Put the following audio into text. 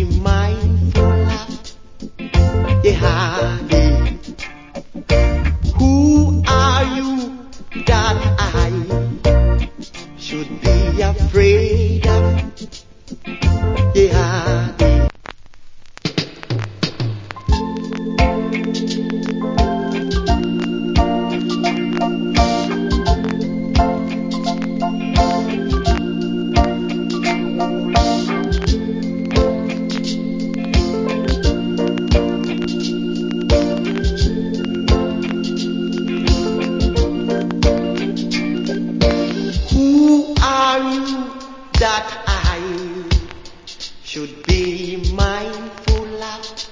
mindful of the heartache. Who are you that I should be afraid of the heartache? Who are you that I should be mindful of